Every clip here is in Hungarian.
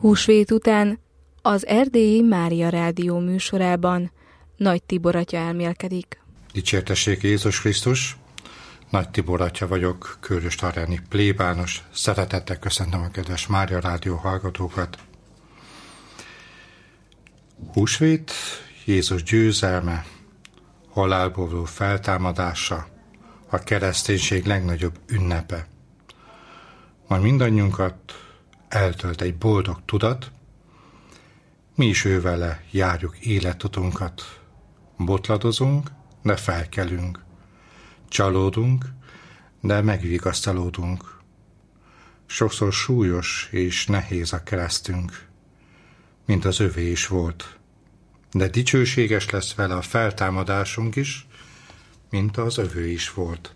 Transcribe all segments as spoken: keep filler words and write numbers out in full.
Húsvét után az Erdélyi Mária Rádió műsorában Nagy Tibor atya elmélkedik. Dicsértessék Jézus Krisztus! Nagy Tibor atya vagyok, köröstarjáni plébános. Szeretettel köszöntöm a kedves Mária Rádió hallgatókat. Húsvét, Jézus győzelme, halálból való feltámadása, a kereszténység legnagyobb ünnepe. Majd mindannyiunkat eltölt egy boldog tudat, mi is ővele járjuk életutunkat. Botladozunk, de felkelünk. Csalódunk, de megvigasztalódunk. Sokszor súlyos és nehéz a keresztünk, mint az övé is volt. De dicsőséges lesz vele a feltámadásunk is, mint az övé is volt.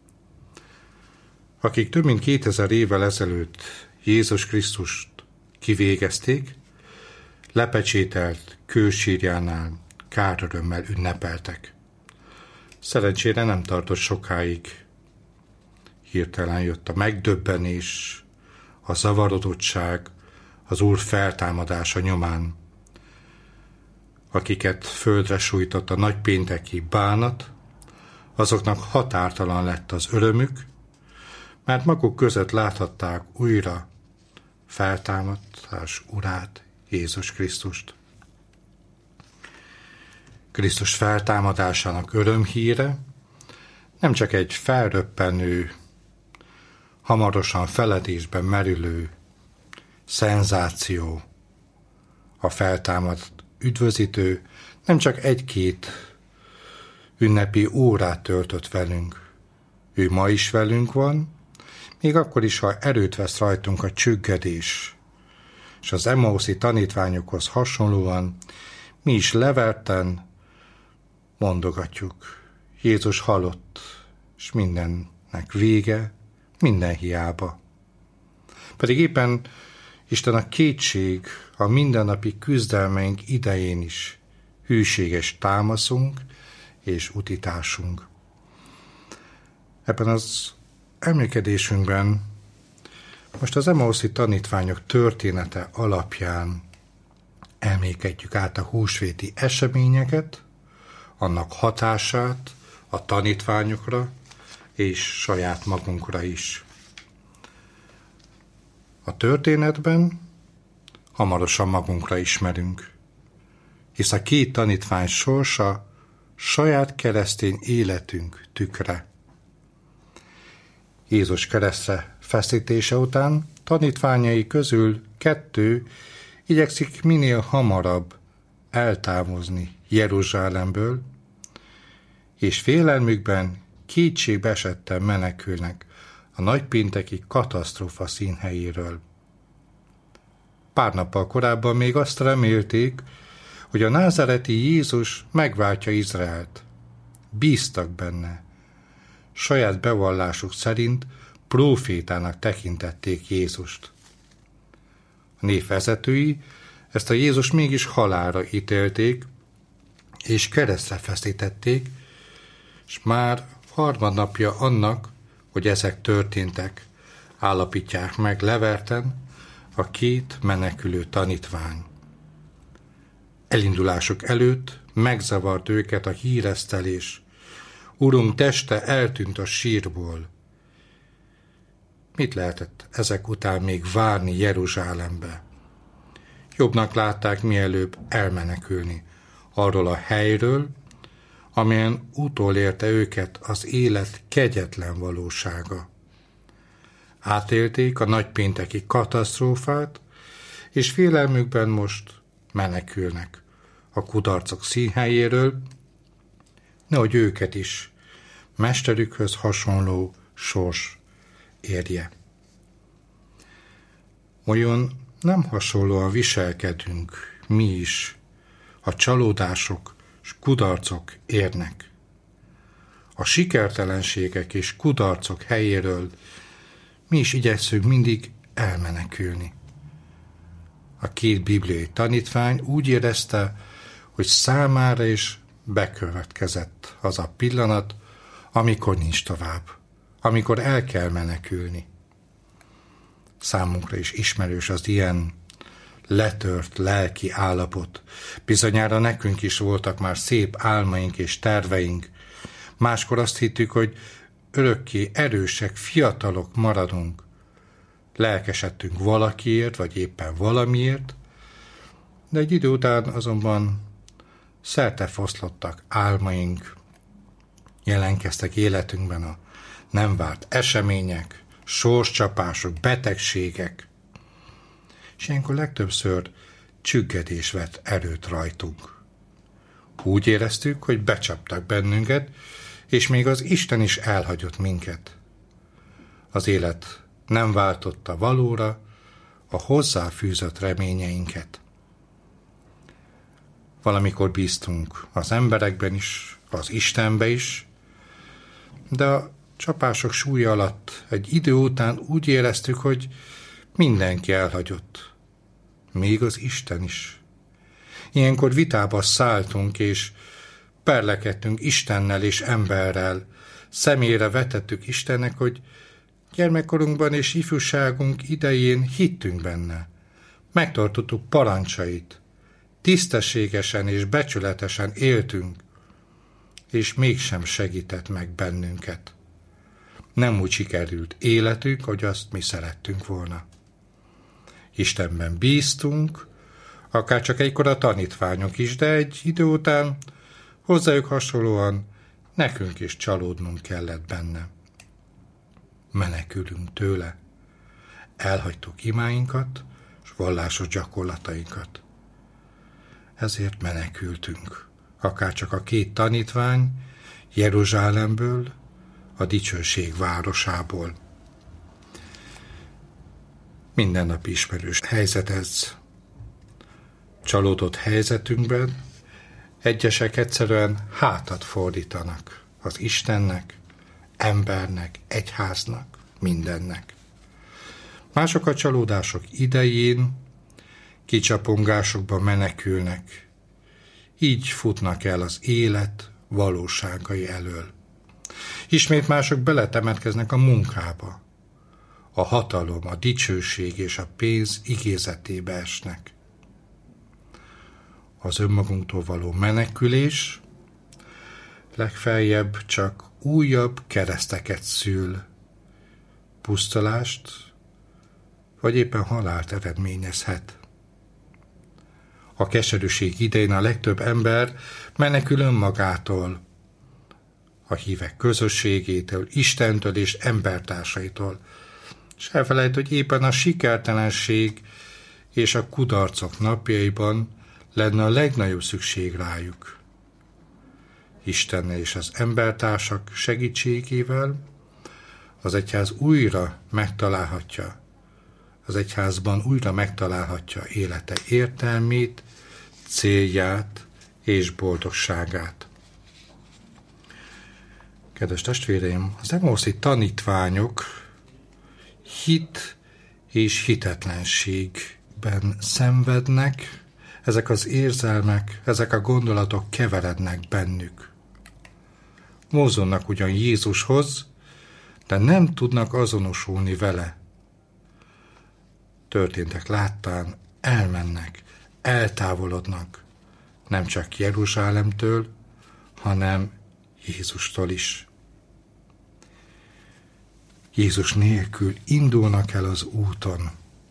Akik több mint kétezer évvel ezelőtt Jézus Krisztust kivégezték, lepecsételt kősírjánál kárörömmel ünnepeltek. Szerencsére nem tartott sokáig. Hirtelen jött a megdöbbenés, a zavarodottság, az Úr feltámadása nyomán. Akiket földre sújtott a nagypénteki bánat, azoknak határtalan lett az örömük, mert maguk között láthatták újra feltámadás Urát, Jézus Krisztust. Krisztus feltámadásának örömhíre nem csak egy felröppenő, hamarosan feledésben merülő szenzáció, a feltámadt üdvözítő nem csak egy-két ünnepi órát töltött velünk. Ő ma is velünk van, még akkor is, ha erőt vesz rajtunk a csüggedés, és az Emmauszi tanítványokhoz hasonlóan mi is leverten mondogatjuk. Jézus halott, és mindennek vége, minden hiába. Pedig éppen Isten a kétség, a mindennapi küzdelmeink idején is hűséges támaszunk és utitársunk. Ebben az emlékedésünkben most az Emmauszi tanítványok története alapján emlékedjük át a húsvéti eseményeket, annak hatását a tanítványokra és saját magunkra is. A történetben hamarosan magunkra ismerünk, hisz a két tanítvány sorsa saját keresztény életünk tükre. Jézus keresztre feszítése után tanítványai közül kettő igyekszik minél hamarabb eltávozni Jeruzsálemből, és félelmükben kétségbe esetten menekülnek a nagypénteki katasztrófa színhelyéről. Pár nappal korábban még azt remélték, hogy a názáreti Jézus megváltja Izraelt. Bíztak benne. Saját bevallásuk szerint prófétának tekintették Jézust. A név vezetői ezt a Jézus mégis halálra ítélték, és keresztre feszítették, és már harmadnapja annak, hogy ezek történtek, állapítják meg leverten a két menekülő tanítvány. Elindulásuk előtt megzavart őket a híresztelés. Urunk teste eltűnt a sírból. Mit lehetett ezek után még várni Jeruzsálembe? Jobbnak látták mielőbb elmenekülni arról a helyről, amelyen utolérte őket az élet kegyetlen valósága. Átélték a nagypénteki katasztrófát, és félelmükben most menekülnek a kudarcok színhelyéről, nehogy őket is mesterükhöz hasonló sors érje. Olyan nem hasonlóan viselkedünk mi is, a csalódások és kudarcok érnek. A sikertelenségek és kudarcok helyéről mi is igyekszünk mindig elmenekülni. A két bibliai tanítvány úgy érezte, hogy számára is bekövetkezett az a pillanat, amikor nincs tovább, amikor el kell menekülni. Számunkra is ismerős az ilyen letört lelki állapot. Bizonyára nekünk is voltak már szép álmaink és terveink. Máskor azt hittük, hogy örökké erősek, fiatalok maradunk. Lelkesedtünk valakiért, vagy éppen valamiért, de egy idő után azonban szertefoszlottak álmaink, jelenkeztek életünkben a nem várt események, sorscsapások, betegségek, és ilyenkor legtöbbször csüggedés vett erőt rajtunk. Úgy éreztük, hogy becsaptak bennünket, és még az Isten is elhagyott minket. Az élet nem váltotta valóra a hozzáfűzött reményeinket. Valamikor bíztunk az emberekben is, az Istenbe is, de a csapások súlya alatt egy idő után úgy éreztük, hogy mindenki elhagyott, még az Isten is. Ilyenkor vitába szálltunk, és perlekedtünk Istennel és emberrel. Személyre vetettük Istennek, hogy gyermekkorunkban és ifjúságunk idején hittünk benne. Megtartottuk parancsait, tisztességesen és becsületesen éltünk, és mégsem segített meg bennünket. Nem úgy sikerült életünk, hogy azt mi szerettünk volna. Istenben bíztunk, akár csak egykor a tanítványok is, de egy idő után hozzájuk hasonlóan nekünk is csalódnunk kellett benne. Menekülünk tőle, elhagytuk imáinkat és vallásos gyakorlatainkat. Ezért menekültünk, akár csak a két tanítvány Jeruzsálemből, a dicsőség városából. Minden nap ismerős helyzet ez. Csalódott helyzetünkben egyesek egyszerűen hátat fordítanak az Istennek, embernek, egyháznak, mindennek. Mások a csalódások idején kicsapongásokba menekülnek, így futnak el az élet valóságai elől. Ismét mások beletemetkeznek a munkába, a hatalom, a dicsőség és a pénz igézetébe esnek. Az önmagunktól való menekülés legfeljebb csak újabb kereszteket szül, pusztulást, vagy éppen halált eredményezhet. A keserűség idején a legtöbb ember menekül önmagától, a hívek közösségétől, Istentől és embertársaitól, és elfelejt, hogy éppen a sikertelenség és a kudarcok napjaiban lenne a legnagyobb szükség rájuk. Istennel és az embertársak segítségével az egyház újra megtalálhatja, az egyházban újra megtalálhatja élete értelmét, célját és boldogságát. Kedves testvéreim, az emauszi tanítványok hit és hitetlenségben szenvednek, ezek az érzelmek, ezek a gondolatok keverednek bennük. Mozognak ugyan Jézushoz, de nem tudnak azonosulni vele. Történtek láttán elmennek, eltávolodnak, nem csak Jeruzsálemtől, hanem Jézustól is. Jézus nélkül indulnak el az úton.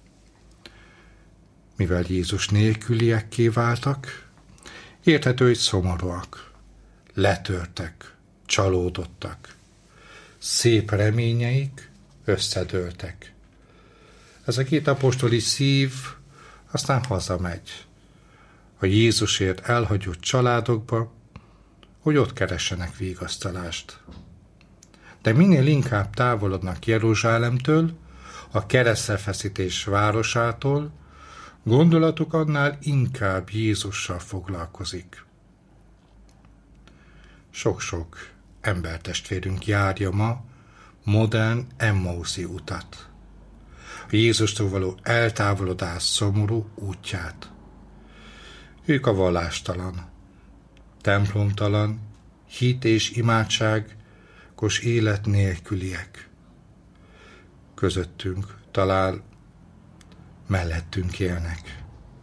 Mivel Jézus nélküliekké váltak, érthető, hogy szomorúak, letörtek, csalódottak. Szép reményeik összedőltek. Ez a két apostoli szív aztán hazamegy a Jézusért elhagyott családokba, hogy ott keressenek vigasztalást. De minél inkább távolodnak Jeruzsálemtől, a keresztfeszítés városától, gondolatuk annál inkább Jézussal foglalkozik. Sok-sok embertestvérünk járja ma modern emmauszi utat. A Jézustól való eltávolodás szomorú útját. Ők a vallástalan, templomtalan, hit és imádságos élet nélküliek. Közöttünk talán mellettünk élnek.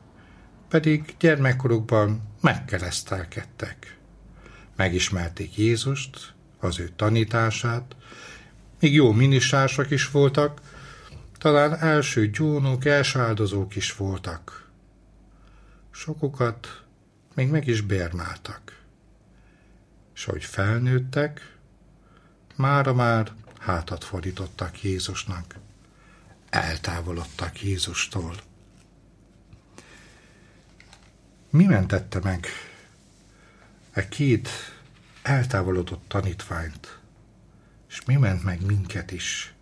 pedig gyermekkorukban megkeresztelkedtek. Megismerték Jézust, az ő tanítását, még jó minisások is voltak, talán első gyónók, első áldozók is voltak. Sokukat még meg is bérmáltak. És ahogy felnőttek, mára már hátat fordítottak Jézusnak. Eltávolodtak Jézustól. Mi mentette meg e két eltávolodott tanítványt, és mi ment meg minket is?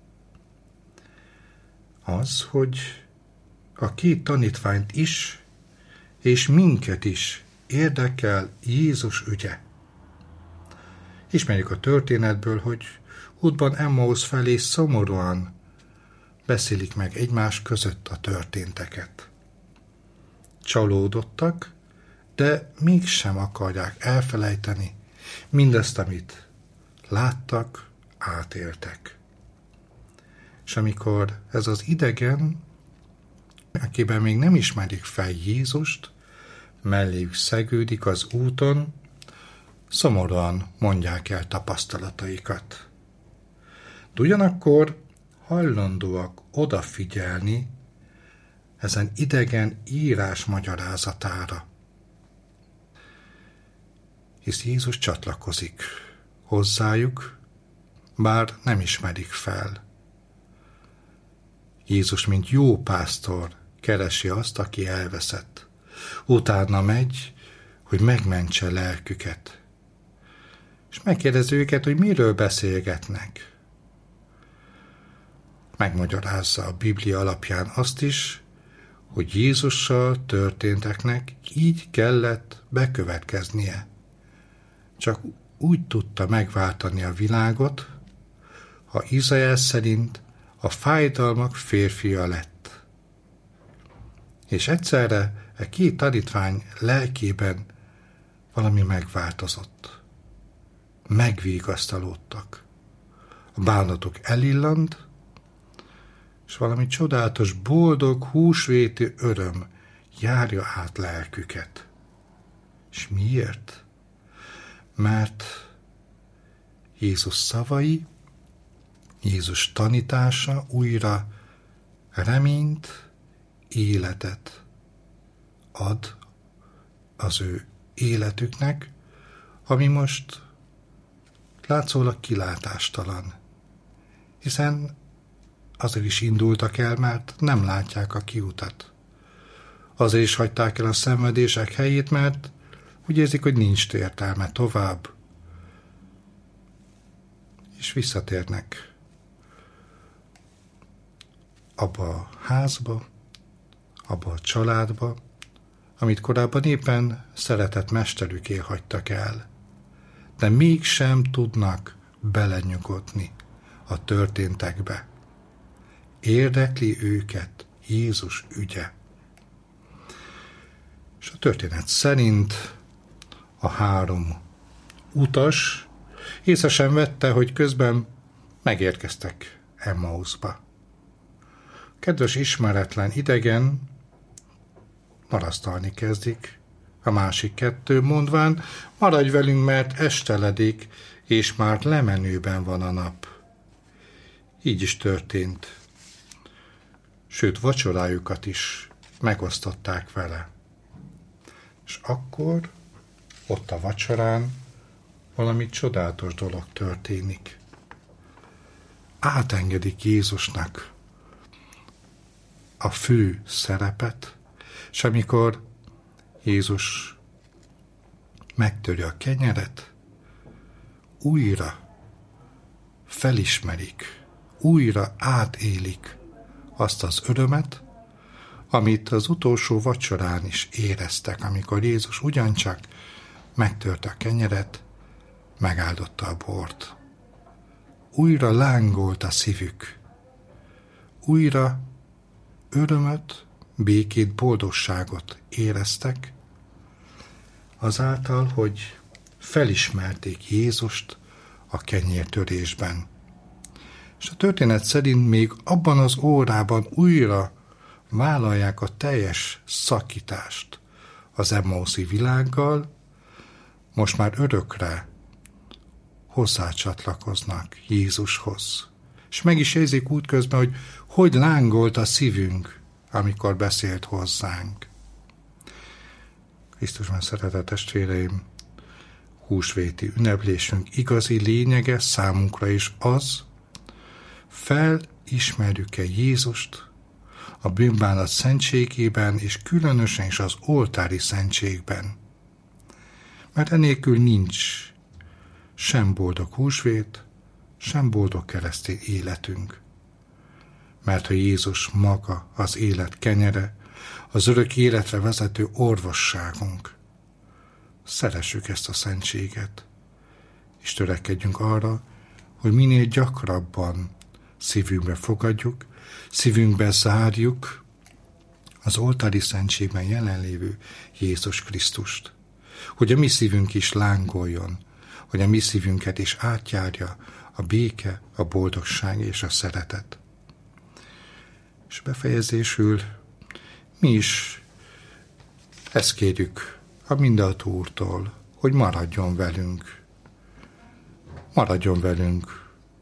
Az, hogy a két tanítványt is, és minket is érdekel Jézus ügye. Ismerjük a történetből, hogy útban Emmaus felé szomorúan beszélik meg egymás között a történteket. Csalódottak, de mégsem akarják elfelejteni mindazt, amit láttak, átéltek. És amikor ez az idegen, akiben még nem ismerik fel Jézust, melléjük szegődik az úton, szomorúan mondják el tapasztalataikat. De ugyanakkor hajlandóak odafigyelni ezen idegen írás magyarázatára. Hisz Jézus csatlakozik hozzájuk, bár nem ismerik fel. Jézus, mint jó pásztor, keresi azt, aki elveszett. Utána megy, hogy megmentse lelküket. És megkérdezi őket, hogy miről beszélgetnek. Megmagyarázza a Biblia alapján azt is, hogy Jézussal történteknek így kellett bekövetkeznie. Csak úgy tudta megváltani a világot, ha Izrael szerint a fájdalmak férfia lett. És egyszerre a két tanítvány lelkében valami megváltozott. Megvigasztalódtak. A bánatok elillant, és valami csodálatos, boldog, húsvéti öröm járja át lelküket. És miért? Mert Jézus szavai, Jézus tanítása újra reményt, életet ad az ő életüknek, ami most látszólag kilátástalan. Hiszen azért is indultak el, mert nem látják a kiutat. Azért is hagyták el a szenvedések helyét, mert úgy érzik, hogy nincs értelme tovább. És visszatérnek abba a házba, abba a családba, amit korábban éppen szeretett mesterüké hagytak el. De mégsem tudnak belenyugodni a történtekbe. Érdekli őket Jézus ügye. És a történet szerint a három utas észre sem vette, hogy közben megérkeztek Emmausba. Kedves ismeretlen idegen marasztalni kezdik, a másik kettő mondván, maradj velünk, mert esteledik, és már lemenőben van a nap. Így is történt. Sőt, vacsorájukat is megosztották vele. És akkor ott a vacsorán valami csodálatos dolog történik. Átengedik Jézusnak a fő szerepet, és amikor Jézus megtöri a kenyeret, újra felismerik, újra átélik azt az örömet, amit az utolsó vacsorán is éreztek, amikor Jézus ugyancsak megtörte a kenyeret, megáldotta a bort. Újra lángolt a szívük. Újra örömöt, békét, boldogságot éreztek, azáltal, hogy felismerték Jézust a kenyértörésben. És a történet szerint még abban az órában újra vállalják a teljes szakítást az emmauszi világgal, most már örökre hozzácsatlakoznak Jézushoz. És meg is érzik útközben, hogy hogy lángolt a szívünk, amikor beszélt hozzánk. Krisztusban szeretett testvéreim, húsvéti ünneplésünk igazi lényege számunkra is az, felismerjük-e Jézust a bűnbánat szentségében, és különösen is az oltári szentségben. Mert enélkül nincs sem boldog húsvét, sem boldog keresztény életünk. Mert ha Jézus maga az élet kenyere, az örök életre vezető orvosságunk, szeressük ezt a szentséget, és törekedjünk arra, hogy minél gyakrabban szívünkbe fogadjuk, szívünkbe zárjuk az oltári szentségben jelenlévő Jézus Krisztust. Hogy a mi szívünk is lángoljon, hogy a mi szívünket is átjárja a béke, a boldogság és a szeretet. És befejezésül mi is ezt kérjük a Mindenható Úrtól, hogy maradjon velünk. Maradjon velünk,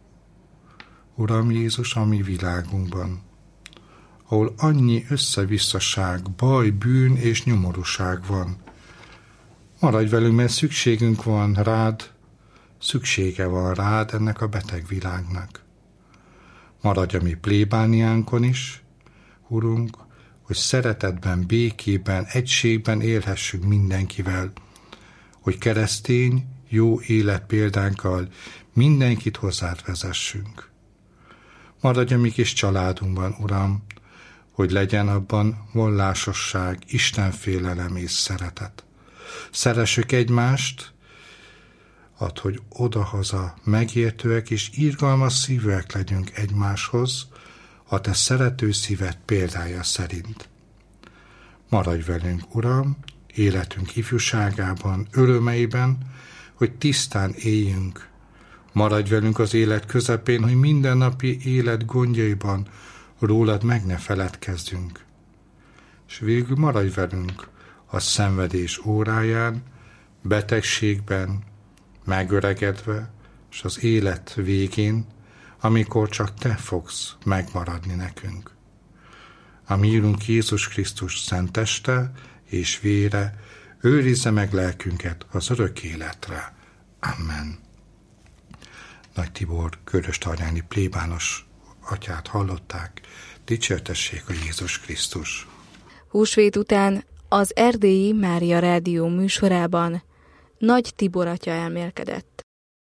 Uram Jézus, a mi világunkban, ahol annyi összevisszaság, baj, bűn és nyomorúság van. Maradj velünk, mert szükségünk van rád, szüksége van rád ennek a beteg világnak. Maradj a mi plébániánkon is, Urunk, hogy szeretetben, békében, egységben élhessünk mindenkivel, hogy keresztény, jó életpéldánkkal mindenkit hozzád vezessünk. Maradj a mi kis családunkban, Uram, hogy legyen abban vallásosság, Istenfélelem és szeretet. Szeressük egymást, add, hogy odahaza megértőek és irgalmas szívűek legyünk egymáshoz, a te szerető szíved példája szerint. Maradj velünk, Uram, életünk ifjúságában, örömeiben, hogy tisztán éljünk. Maradj velünk az élet közepén, hogy mindennapi élet gondjaiban rólad meg ne feledkezzünk. És végül maradj velünk a szenvedés óráján, betegségben, megöregedve, és az élet végén, amikor csak te fogsz megmaradni nekünk. A mi Úrunk Jézus Krisztus szent teste és vére őrizze meg lelkünket az örök életre. Amen. Nagy Tibor köröstarjáni plébános atyát hallották, dicsértessék a Jézus Krisztus. Húsvét után az erdélyi Mária Rádió műsorában Nagy Tibor atya elmélkedett.